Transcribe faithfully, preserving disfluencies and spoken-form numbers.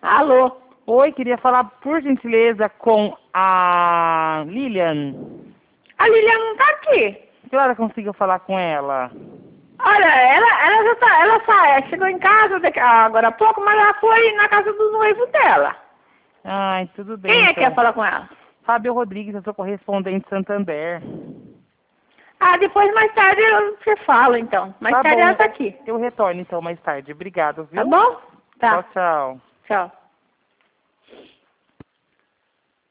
Alô? Oi, queria falar, por gentileza, com a Lilian. A Lilian não tá aqui. Que hora consigo falar com ela? Olha, ela, ela já tá, ela sai, chegou em casa daqui- agora há pouco, mas ela foi na casa do noivo dela. Ai, tudo bem, Quem é que então. quer falar com ela? Fábio Rodrigues, eu sou correspondente Santander. Ah, depois mais tarde eu- você fala, então. Mais Tá tarde bom, ela tá aqui. eu retorno então mais tarde. Obrigado, viu? Tá bom? Tá. Tchau, tchau. Tchau.